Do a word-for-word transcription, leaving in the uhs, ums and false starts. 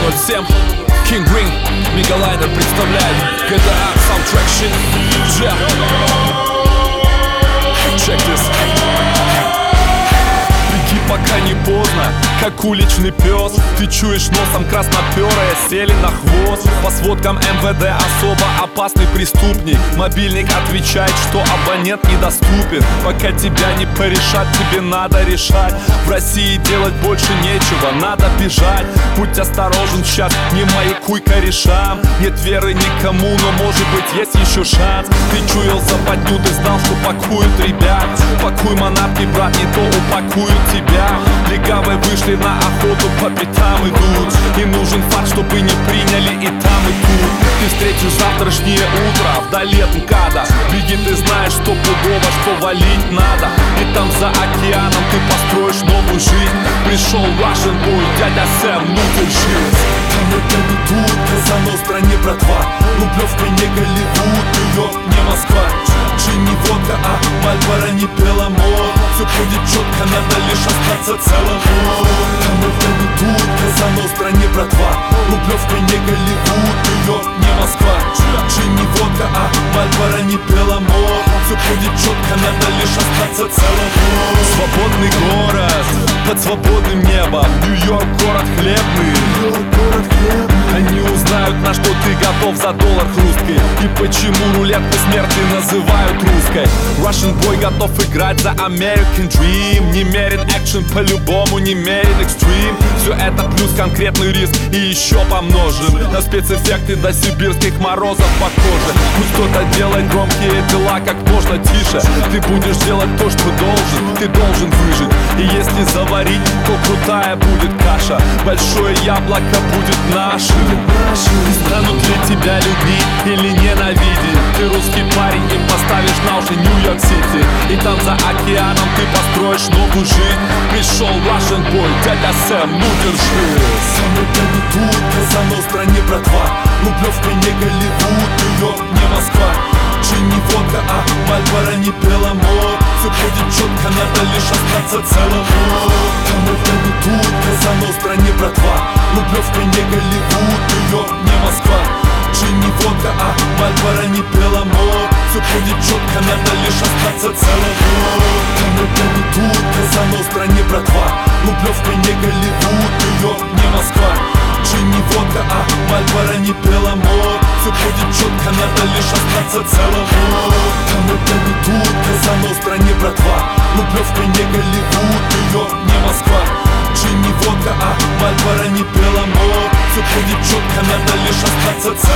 ноль семь, King Green, Мегалайнер представляет джи ти эй Soundtrack Shit. Yeah. Check this. Беги, пока не поздно, как уличный пес. Ты чуешь носом красноперые, сели на хвост. По сводкам эм вэ дэ особо опасный преступник. Мобильник отвечает, что абонент недоступен. Пока тебя не порешат, тебе надо решать. В России делать больше нечего, надо бежать. Будь осторожен сейчас, не маякуй корешам. Нет веры никому, но может быть есть еще шанс. Ты чуял западню, ты знал, что пакуют ребят. Пакуй манатки, брат, не то упакуют тебя. Легавые вышли на охоту, по пятам идут. И нужен факт, чтобы не приняли и там, и тут. Ты встретишь завтрашнее утро вдали от МКАДа. Беги, ты знаешь, что пудово, что валить надо. И там за океаном ты построишь новую жизнь. Пришел Russian Boy, дядя Сэм, ну держись. Там это не тут, Казано в стране, братва. Рублевка не Голливуд, Нью-Йорк не Москва. Джин не водка, а Мальборо не Беломор. Все будет четко, надо лишь остаться целым. Там это не тут, Казано в стране, братва. Рублевка не Голливуд, Нью-Йорк не Москва. Джин не водка, а Мальборо не Беломор. Все будет четко, надо лишь остаться целым. Свободный город под свободным небом. Нью-Йорк город хлебный. Они узнают, на что ты готов за доллар хрусткой. И почему рулетку смерти называют русской. Russian Boy готов играть за American Dream. Немерен экшен по-любому, немерен экстрим. Все это плюс конкретный риск и еще помножен на спецэффекты до сибирских морозов по коже. Пусть кто-то делает громкие дела как можно тише. Ты будешь делать то, что должен, ты должен выжить. И если заварить, то крутая будет каша. Большое яблоко будет нашим. И станут ли тебя любить или ненавидеть? Ты русский парень, им поставишь на уши Нью-Йорк-Сити. И там за океаном ты построишь новую жизнь. Пришел Russian Boy, дядя Сэм, ну держись. Сам это не тут, Казано в стране, братва. Рублевка не Голливуд, Нью-Йорк не Москва. Джин не водка, а Мальборо не Беломор. Все будет четко, надо лишь остаться целым. Там это не тут, Казано в стране, братва. Рублевка не Голливуд, Нью-Йорк не Москва. Джин не водка, а Мальборо не Беломор. Все будет четко, надо лишь остаться целым. Там это не тут, Казано в стране, братва. Рублевка не Голливуд, Нью-Йорк не Москва. Джин не водка, а Мальборо не Беломор. Все будет четко, надо лишь остаться целым. Там это не тут, Казано в стране, братва. Рублевка не Голливуд, Нью-Йорк не Москва. Джин не водка, а Мальборо не Беломор. Все будет четко, надо лишь остаться целым.